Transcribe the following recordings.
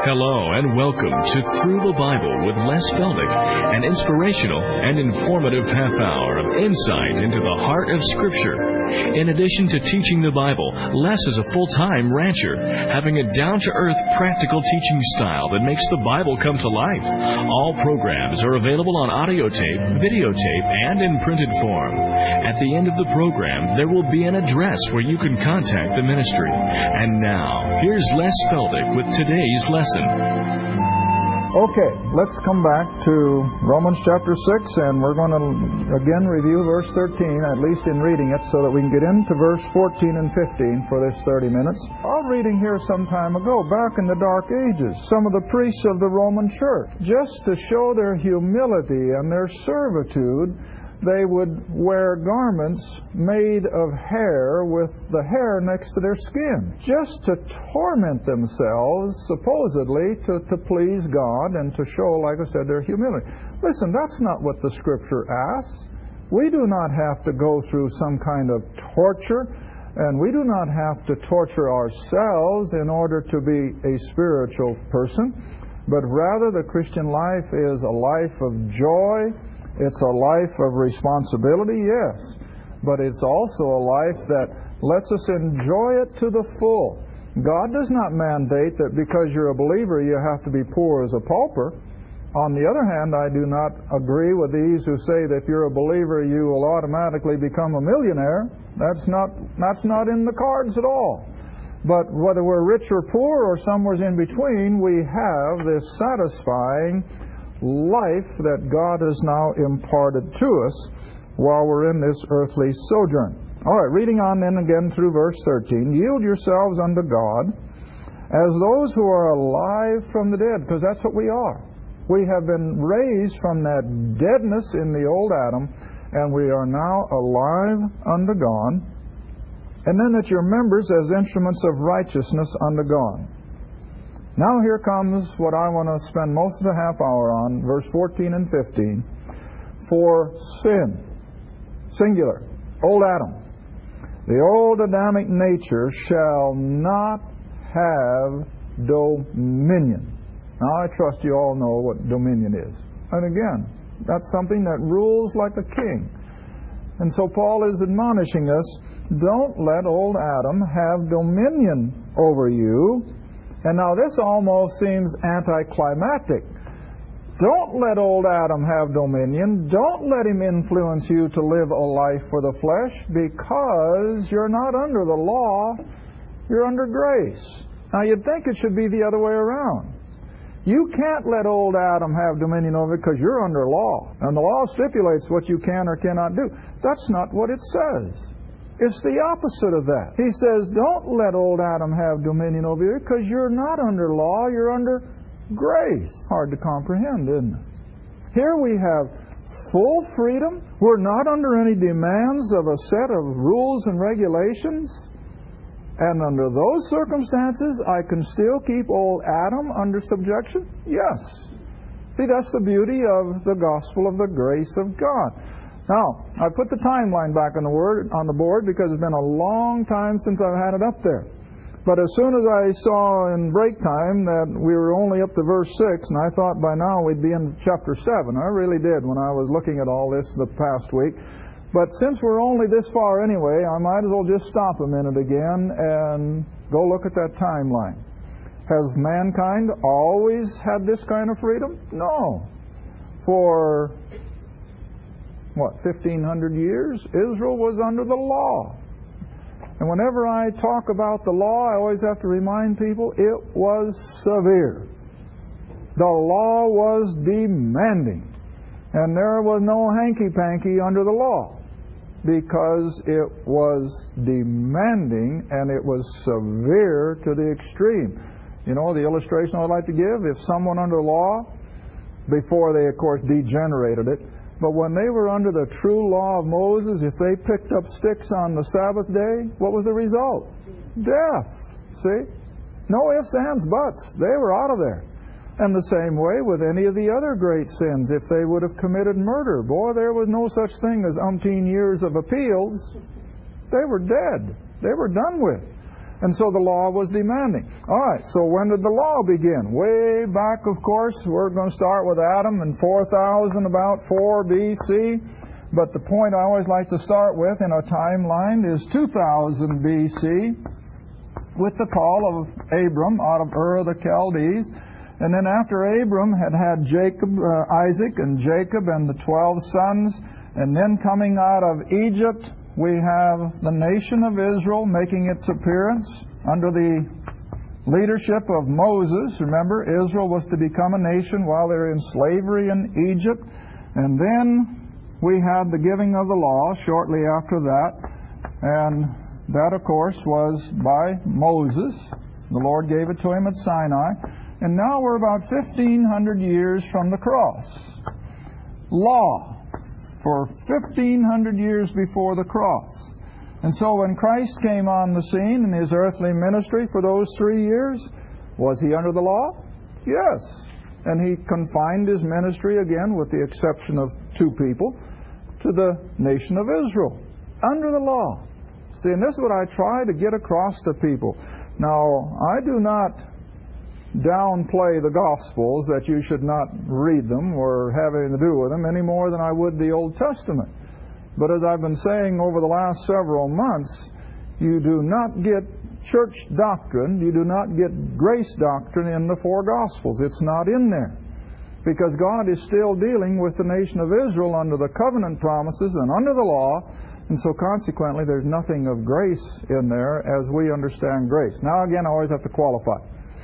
Hello and welcome to Through the Bible with Les Feldick, an inspirational and informative half hour of insight into the heart of Scripture. In addition to teaching the Bible, Les is a full-time rancher, having a down-to-earth, practical teaching style that makes the Bible come to life. All programs are available on audio tape, videotape, and in printed form. At the end of the program, there will be an address where you can contact the ministry. And now, here's Les Feldick with today's lesson. Okay, let's come back to Romans chapter 6, and we're going to again review verse 13, at least in reading it, so that we can get into verse 14 and 15 for this 30 minutes. Our reading here some time ago, back in the Dark Ages, some of the priests of the Roman Church, just to show their humility and their servitude, they would wear garments made of hair with the hair next to their skin, just to torment themselves, supposedly, to please God and to show, like I said, their humility. Listen, that's not what the Scripture asks. We do not have to go through some kind of torture, and we do not have to torture ourselves in order to be a spiritual person, but rather the Christian life is a life of joy. It's a life of responsibility, yes, but it's also a life that lets us enjoy it to the full. God does not mandate that because you're a believer you have to be poor as a pauper. On the other hand, I do not agree with these who say that if you're a believer you will automatically become a millionaire. That's not in the cards at all. But whether we're rich or poor or somewhere in between, we have this satisfying life that God has now imparted to us while we're in this earthly sojourn. All right, reading on then again through verse 13. Yield yourselves unto God as those who are alive from the dead, because that's what we are. We have been raised from that deadness in the old Adam, and we are now alive unto God. And then that your members as instruments of righteousness unto God. Now here comes what I want to spend most of the half hour on, verse 14 and 15. For sin, singular, old Adam, the old Adamic nature shall not have dominion. Now I trust you all know what dominion is. And again, that's something that rules like a king. And so Paul is admonishing us, don't let old Adam have dominion over you. And now this almost seems anticlimactic. Don't let old Adam have dominion. Don't let him influence you to live a life for the flesh, because you're not under the law, you're under grace. Now you'd think it should be the other way around. You can't let old Adam have dominion over you because you're under law. And the law stipulates what you can or cannot do. That's not what it says. It's the opposite of that. He says, don't let old Adam have dominion over you because you're not under law, you're under grace. Hard to comprehend, isn't it? Here we have full freedom. We're not under any demands of a set of rules and regulations. And under those circumstances, I can still keep old Adam under subjection? Yes. See, that's the beauty of the gospel of the grace of God. Now, I put the timeline back on the board because it's been a long time since I've had it up there. But as soon as I saw in break time that we were only up to verse 6, and I thought by now we'd be in chapter 7. I really did when I was looking at all this the past week. But since we're only this far anyway, I might as well just stop a minute again and go look at that timeline. Has mankind always had this kind of freedom? No. For 1,500 years, Israel was under the law. And whenever I talk about the law, I always have to remind people it was severe. The law was demanding. And there was no hanky-panky under the law, because it was demanding and it was severe to the extreme. You know, the illustration I'd like to give, if someone under law, before they, of course, degenerated it, but when they were under the true law of Moses, if they picked up sticks on the Sabbath day, what was the result? Death. See? No ifs, ands, buts. They were out of there. And the same way with any of the other great sins. If they would have committed murder, boy, there was no such thing as umpteen years of appeals. They were dead. They were done with. And so the law was demanding. All right, so when did the law begin? Way back, of course, we're going to start with Adam in 4000, about 4 B.C., but the point I always like to start with in our timeline is 2000 B.C., with the call of Abram out of Ur of the Chaldees. And then after Abram had Isaac and Jacob and the 12 sons, and then coming out of Egypt, we have the nation of Israel making its appearance under the leadership of Moses. Remember, Israel was to become a nation while they were in slavery in Egypt. And then we had the giving of the law shortly after that. And that, of course, was by Moses. The Lord gave it to him at Sinai. And now we're about 1,500 years from the cross. Law for 1,500 years before the cross. And so when Christ came on the scene in His earthly ministry for those 3 years, was He under the law? Yes. And He confined His ministry, again, with the exception of 2 people, to the nation of Israel, under the law. See, and this is what I try to get across to people. Now, I do not downplay the Gospels, that you should not read them or have anything to do with them any more than I would the Old Testament. But as I've been saying over the last several months, you do not get church doctrine, you do not get grace doctrine in the 4 Gospels. It's not in there. Because God is still dealing with the nation of Israel under the covenant promises and under the law, and so consequently there's nothing of grace in there as we understand grace. Now again, I always have to qualify.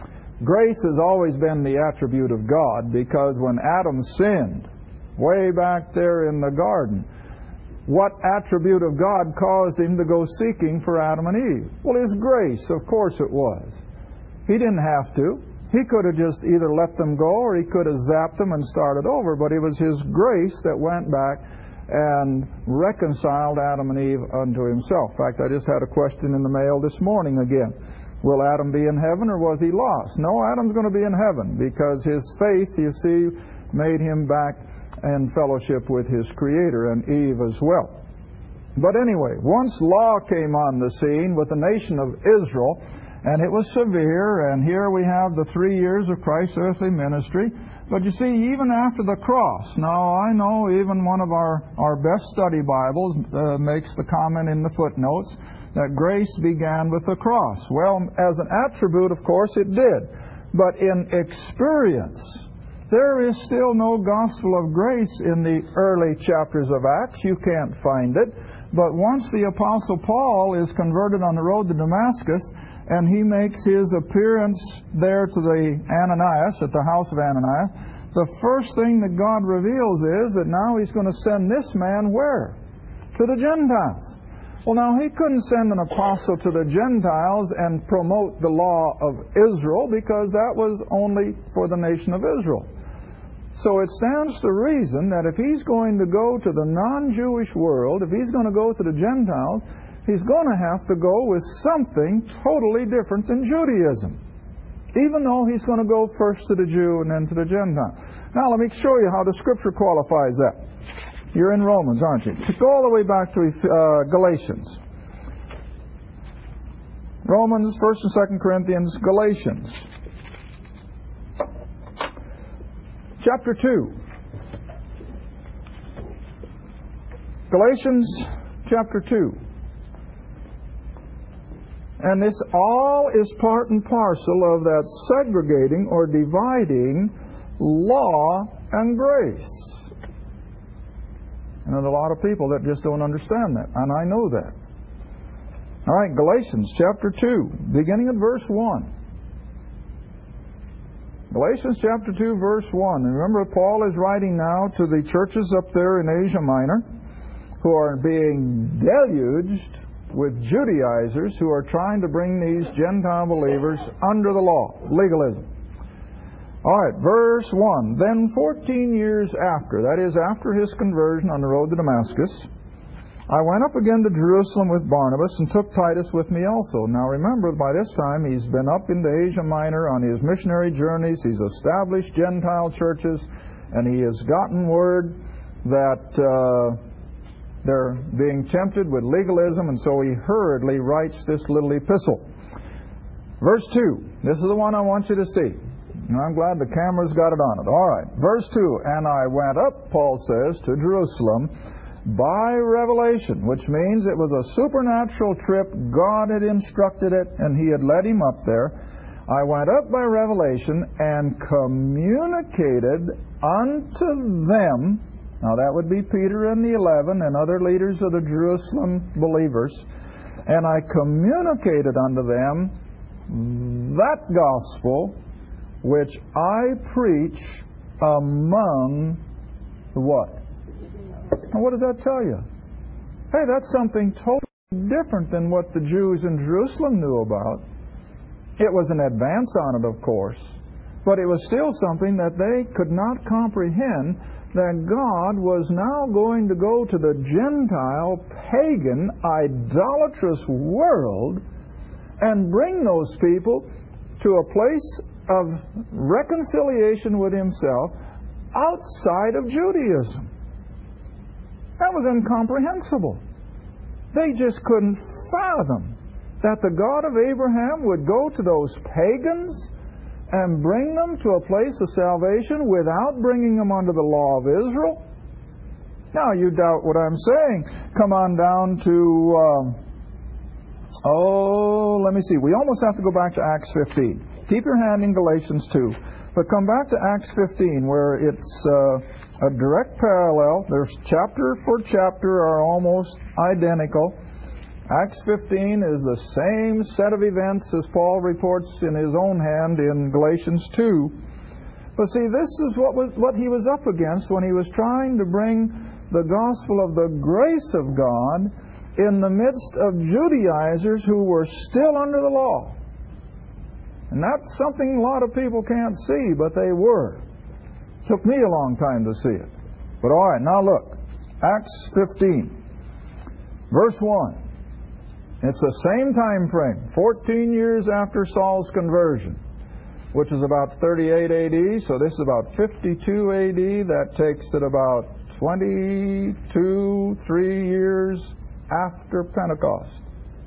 Grace has always been the attribute of God, because when Adam sinned, way back there in the garden, what attribute of God caused him to go seeking for Adam and Eve? Well, His grace, of course it was. He didn't have to. He could have just either let them go or He could have zapped them and started over, but it was His grace that went back and reconciled Adam and Eve unto Himself. In fact, I just had a question in the mail this morning again. Will Adam be in heaven, or was he lost? No, Adam's going to be in heaven, because his faith, you see, made him back in fellowship with his Creator, and Eve as well. But anyway, once law came on the scene with the nation of Israel, and it was severe, and here we have the 3 years of Christ's earthly ministry. But you see, even after the cross, now I know even one of our best study Bibles makes the comment in the footnotes that grace began with the cross. Well, as an attribute, of course, it did. But in experience, there is still no gospel of grace in the early chapters of Acts. You can't find it. But once the Apostle Paul is converted on the road to Damascus, and he makes his appearance there to the Ananias, at the house of Ananias, the first thing that God reveals is that now He's going to send this man where? To the Gentiles. Well, now, He couldn't send an apostle to the Gentiles and promote the law of Israel, because that was only for the nation of Israel. So it stands to reason that if He's going to go to the non-Jewish world, if He's going to go to the Gentiles, He's going to have to go with something totally different than Judaism, even though He's going to go first to the Jew and then to the Gentile. Now, let me show you how the Scripture qualifies that. You're in Romans, aren't you? Go all the way back to Galatians. Romans, 1st and 2nd Corinthians, Galatians. Chapter 2. Galatians chapter 2. And this all is part and parcel of that segregating or dividing law and grace. And there's a lot of people that just don't understand that, and I know that. All right, Galatians chapter 2, beginning at verse 1. Galatians chapter 2, verse 1. And remember, Paul is writing now to the churches up there in Asia Minor who are being deluged with Judaizers who are trying to bring these Gentile believers under the law, legalism. All right, verse 1. Then 14 years after, that is, after his conversion on the road to Damascus, I went up again to Jerusalem with Barnabas and took Titus with me also. Now remember, by this time he's been up into Asia Minor on his missionary journeys. He's established Gentile churches, and he has gotten word that they're being tempted with legalism, and so he hurriedly writes this little epistle. Verse 2. This is the one I want you to see. And I'm glad the camera's got it on it. All right. Verse 2. And I went up, Paul says, to Jerusalem by revelation, which means it was a supernatural trip. God had instructed it, and He had led him up there. I went up by revelation and communicated unto them. Now that would be Peter and the 11 and other leaders of the Jerusalem believers. And I communicated unto them that gospel which I preach among the what? Now what does that tell you? Hey, that's something totally different than what the Jews in Jerusalem knew about. It was an advance on it, of course, but it was still something that they could not comprehend, that God was now going to go to the Gentile, pagan, idolatrous world and bring those people to a place of reconciliation with Himself outside of Judaism. That was incomprehensible. They just couldn't fathom that the God of Abraham would go to those pagans and bring them to a place of salvation without bringing them under the law of Israel. Now, you doubt what I'm saying. Come on down to, let me see. We almost have to go back to Acts 15. Keep your hand in Galatians 2. But come back to Acts 15, where it's a direct parallel. There's chapter for chapter are almost identical. Acts 15 is the same set of events as Paul reports in his own hand in Galatians 2. But see, this is what he was up against when he was trying to bring the gospel of the grace of God in the midst of Judaizers who were still under the law. And that's something a lot of people can't see, but they were. It took me a long time to see it. But all right, now look. Acts 15, verse 1. It's the same time frame, 14 years after Saul's conversion, which is about 38 AD, so this is about 52 AD. That takes it about 3 years after Pentecost.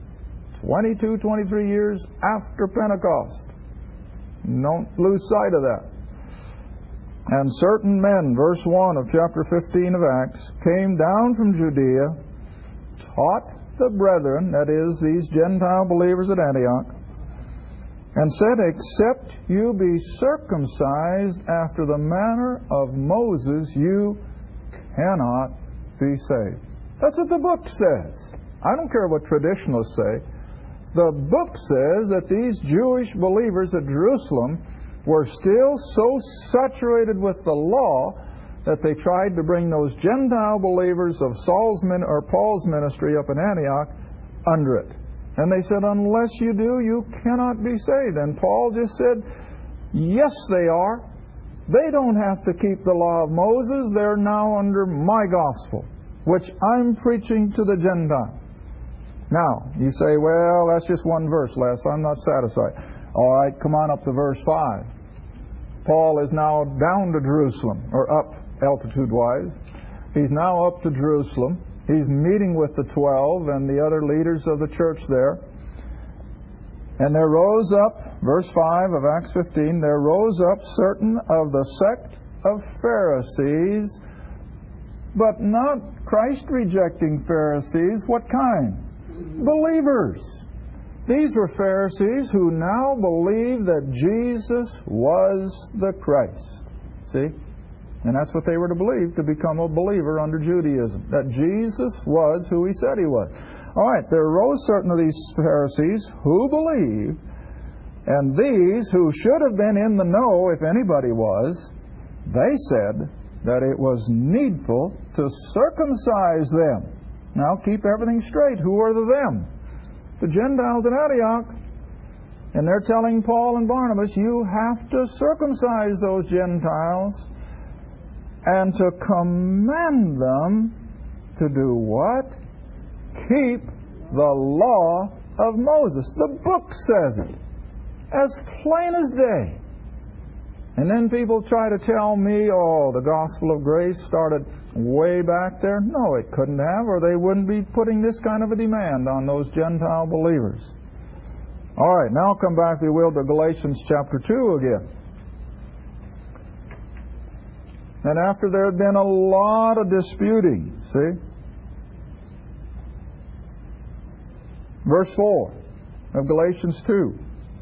23 years after Pentecost. Don't lose sight of that. And certain men, verse 1 of chapter 15 of Acts, came down from Judea, taught the brethren, that is, these Gentile believers at Antioch, and said, except you be circumcised after the manner of Moses, you cannot be saved. That's what the book says. I don't care what traditionalists say. The book says that these Jewish believers at Jerusalem were still so saturated with the law that they tried to bring those Gentile believers of Paul's ministry up in Antioch under it. And they said, unless you do, you cannot be saved. And Paul just said, yes, they are. They don't have to keep the law of Moses. They're now under my gospel, which I'm preaching to the Gentiles. Now, you say, well, that's just one verse, Les. I'm not satisfied. All right, come on up to verse 5. Paul is now down to Jerusalem, or up altitude-wise. He's now up to Jerusalem. He's meeting with the 12 and the other leaders of the church there. And there rose up, verse 5 of Acts 15, there rose up certain of the sect of Pharisees, but not Christ-rejecting Pharisees. What kind? Believers. These were Pharisees who now believed that Jesus was the Christ. See? And that's what they were to believe to become a believer under Judaism. That Jesus was who He said He was. All right, there arose certain of these Pharisees who believed, and these who should have been in the know, if anybody was, they said that it was needful to circumcise them. Now keep everything straight. Who are the them? The Gentiles in Antioch. And they're telling Paul and Barnabas, you have to circumcise those Gentiles and to command them to do what? Keep the law of Moses. The book says it, as plain as day. And then people try to tell me, oh, the gospel of grace started way back there. No, it couldn't have, or they wouldn't be putting this kind of a demand on those Gentile believers. All right, now come back, if you will, to Galatians chapter 2 again. And after there had been a lot of disputing, see? Verse 4 of Galatians 2.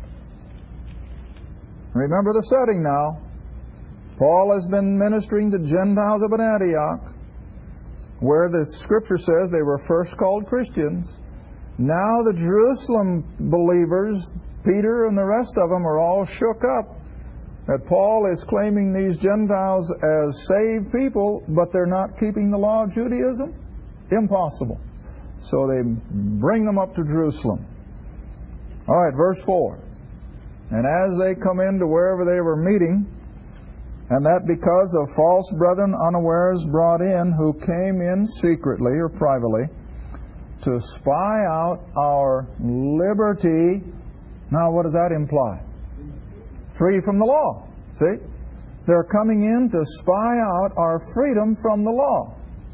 Remember the setting now. Paul has been ministering to Gentiles up at Antioch, where the Scripture says they were first called Christians. Now the Jerusalem believers, Peter and the rest of them, are all shook up that Paul is claiming these Gentiles as saved people, but they're not keeping the law of Judaism. Impossible. So they bring them up to Jerusalem. All right, verse 4. And as they come into wherever they were meeting, and that because of false brethren unawares brought in, who came in secretly or privately, to spy out our liberty. Now what does that imply? Free from the law. See? They're coming in to spy out our freedom from the law,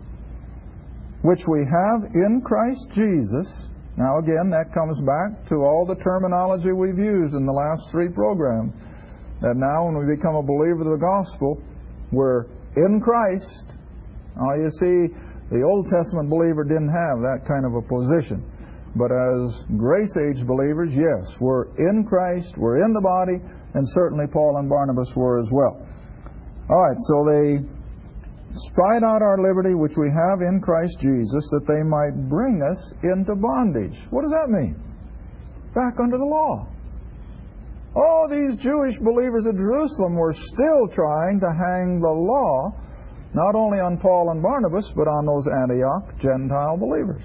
which we have in Christ Jesus. Now again, that comes back to all the terminology we've used in the last 3 programs. That now when we become a believer of the gospel, we're in Christ. Now you see, the Old Testament believer didn't have that kind of a position. But as grace age believers, yes, we're in Christ, we're in the body, and certainly Paul and Barnabas were as well. All right, so they spied out our liberty which we have in Christ Jesus, that they might bring us into bondage. What does that mean? Back under the law. All these Jewish believers at Jerusalem were still trying to hang the law, not only on Paul and Barnabas, but on those Antioch Gentile believers.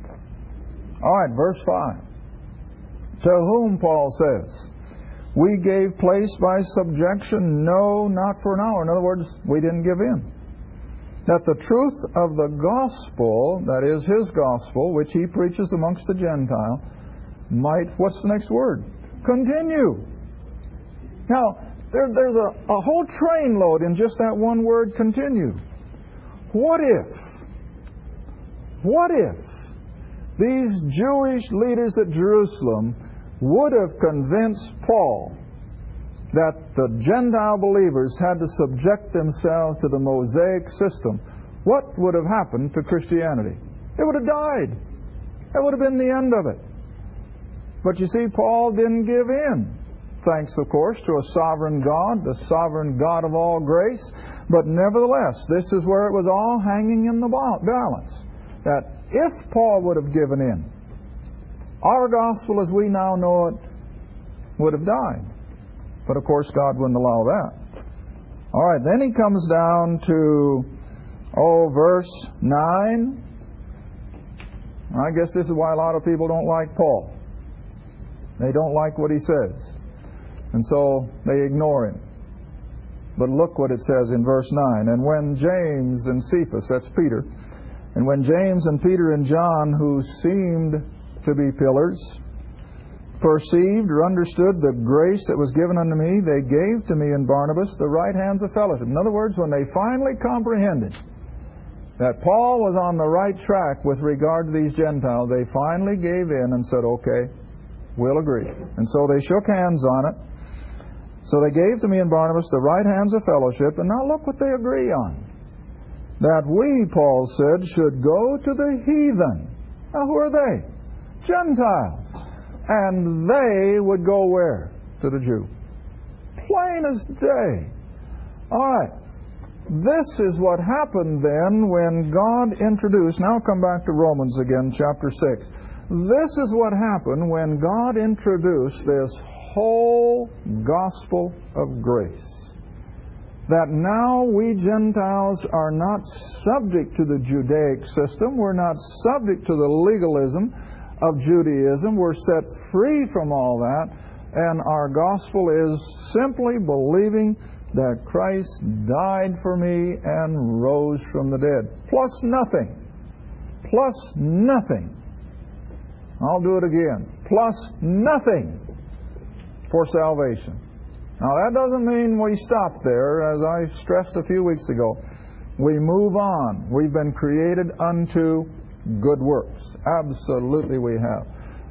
All right, verse 5. To whom, Paul says, we gave place by subjection, no, not for an hour. In other words, we didn't give in. That the truth of the gospel, that is his gospel, which he preaches amongst the Gentile, might, what's the next word? Continue. Now, there's a whole trainload in just that one word, continue. What if these Jewish leaders at Jerusalem would have convinced Paul that the Gentile believers had to subject themselves to the Mosaic system? What would have happened to Christianity? It would have died. That would have been the end of it. But you see, Paul didn't give in. Thanks, of course, to a sovereign God, the sovereign God of all grace. But nevertheless, this is where it was all hanging in the balance. That if Paul would have given in, our gospel as we now know it would have died. But of course, God wouldn't allow that. All right, then he comes down to, verse 9. I guess this is why a lot of people don't like Paul. They don't like what he says. And so they ignore him. But look what it says in verse 9. And when James and Cephas, that's Peter, and when James and Peter and John, who seemed to be pillars, perceived or understood the grace that was given unto me, they gave to me and Barnabas the right hands of fellowship. In other words, when they finally comprehended that Paul was on the right track with regard to these Gentiles, they finally gave in and said, okay, we'll agree. And so they shook hands on it. So they gave to me and Barnabas the right hands of fellowship, and now look what they agree on. That we, Paul said, should go to the heathen. Now who are they? Gentiles. And they would go where? To the Jew. Plain as day. All right. This is what happened then when God introduced, now come back to Romans again, chapter 6. This is what happened when God introduced this whole gospel of grace. That now we Gentiles are not subject to the Judaic system. We're not subject to the legalism of Judaism. We're set free from all that. And our gospel is simply believing that Christ died for me and rose from the dead. Plus nothing. Plus nothing. I'll do it again. Plus nothing for salvation. Now that doesn't mean we stop there. As I stressed a few weeks ago, we move on. We've been created unto good works. Absolutely we have.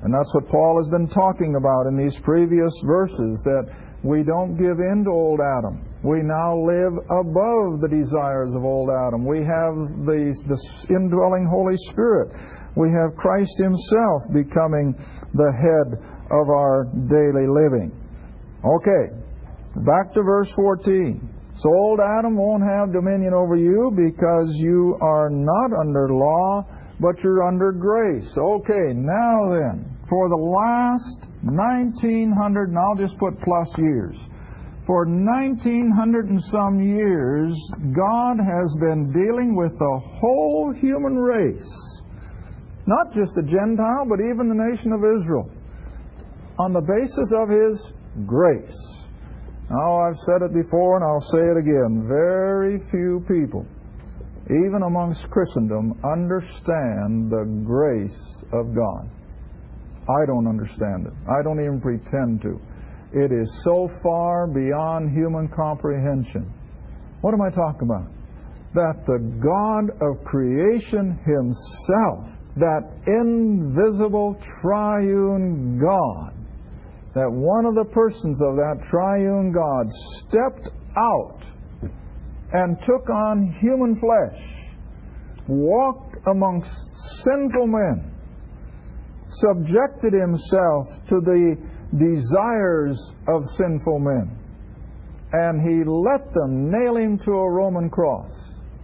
And that's what Paul has been talking about in these previous verses, that we don't give in to old Adam. We now live above the desires of old Adam. We have the indwelling Holy Spirit. We have Christ Himself becoming the head of our daily living. Okay, back to verse 14. So old Adam won't have dominion over you because you are not under law, but you're under grace. Okay, now then, for the last 1900, and I'll just put plus years, for 1900 and some years, God has been dealing with the whole human race, not just the Gentile, but even the nation of Israel, on the basis of His grace. Now, I've said it before and I'll say it again. Very few people, even amongst Christendom, understand the grace of God. I don't understand it. I don't even pretend to. It is so far beyond human comprehension. What am I talking about? That the God of creation Himself, that invisible triune God, that one of the persons of that triune God stepped out and took on human flesh, walked amongst sinful men, subjected Himself to the desires of sinful men, and He let them nail Him to a Roman cross.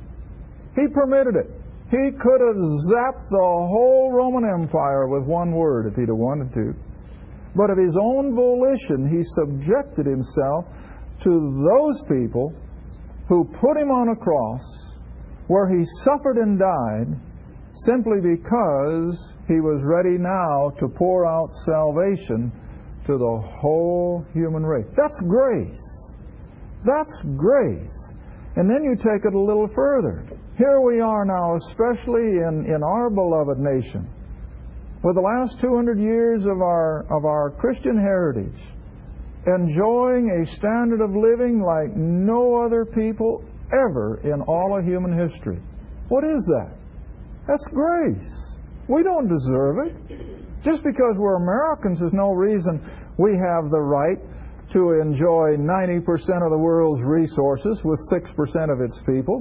He permitted it. He could have zapped the whole Roman Empire with one word if He'd have wanted to. But of His own volition, He subjected Himself to those people who put Him on a cross where He suffered and died simply because He was ready now to pour out salvation to the whole human race. That's grace. That's grace. And then you take it a little further. Here we are now, especially in our beloved nation, with the last 200 years of our Christian heritage, enjoying a standard of living like no other people ever in all of human history. What is that? That's grace. We don't deserve it. Just because we're Americans is no reason we have the right to enjoy 90% of the world's resources with 6% of its people.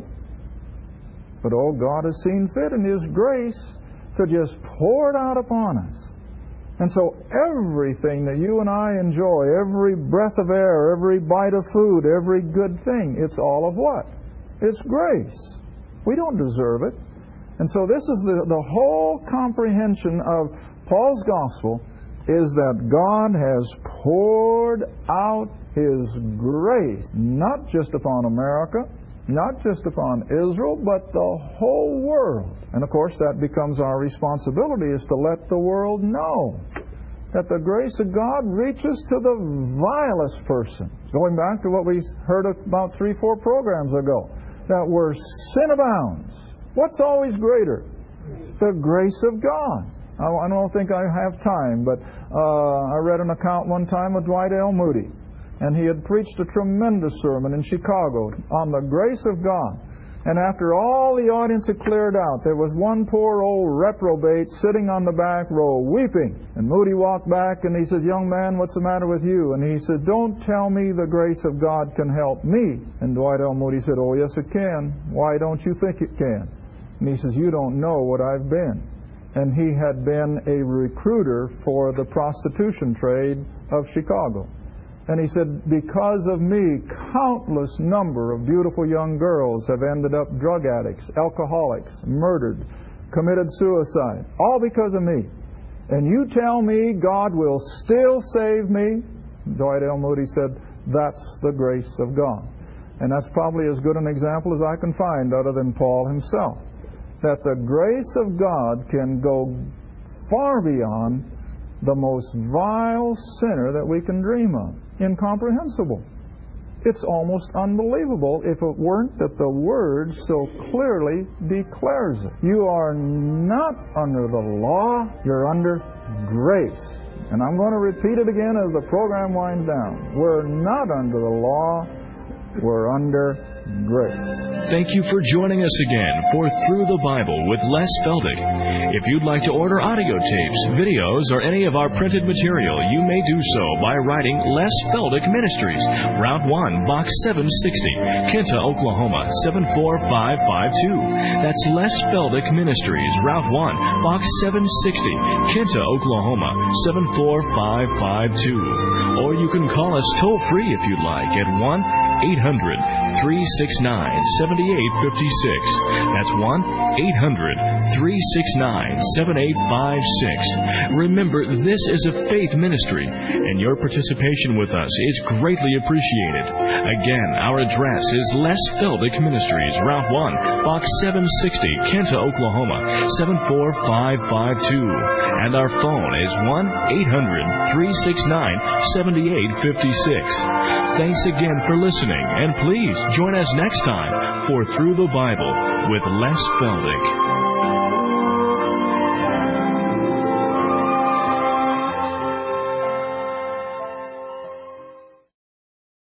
But oh, God has seen fit in His grace to just pour it out upon us. And so everything that you and I enjoy, every breath of air, every bite of food, every good thing, it's all of what? It's grace. We don't deserve it. And so this is the whole comprehension of Paul's gospel, is that God has poured out His grace, not just upon America, not just upon Israel, but the whole world. And of course that becomes our responsibility, is to let the world know that the grace of God reaches to the vilest person. Going back to what we heard about 3-4 programs ago, that where sin abounds, what's always greater? The grace of God. I don't think I have time, but I read an account one time of Dwight L. Moody, and he had preached a tremendous sermon in Chicago on the grace of God. And after all the audience had cleared out, there was one poor old reprobate sitting on the back row, weeping. And Moody walked back and he said, "Young man, what's the matter with you?" And he said, "Don't tell me the grace of God can help me." And Dwight L. Moody said, "Oh, yes, it can. Why don't you think it can?" And he says, "You don't know what I've been." And he had been a recruiter for the prostitution trade of Chicago. And he said, "Because of me, countless number of beautiful young girls have ended up drug addicts, alcoholics, murdered, committed suicide, all because of me. And you tell me God will still save me?" Dwight L. Moody said, "That's the grace of God." And that's probably as good an example as I can find other than Paul himself, that the grace of God can go far beyond the most vile sinner that we can dream of. Incomprehensible. It's almost unbelievable if it weren't that the Word so clearly declares it. You are not under the law, you're under grace. And I'm going to repeat it again as the program winds down. We're not under the law, we're under grace. Thank you for joining us again for Through the Bible with Les Feldick. If you'd like to order audio tapes, videos, or any of our printed material, you may do so by writing Les Feldick Ministries, Route 1, Box 760, Kinta, Oklahoma, 74552. That's Les Feldick Ministries, Route 1, Box 760, Kinta, Oklahoma, 74552. Or you can call us toll-free if you'd like at 1-800-369-7856. That's 1-800-369-7856. Remember, this is a faith ministry, and your participation with us is greatly appreciated. Again, our address is Les Feldick Ministries, Route 1, Box 760, Kinta, Oklahoma, 74552. And our phone is 1-800-369-7856. Thanks again for listening, and please join us next time for Through the Bible with Les Feldick.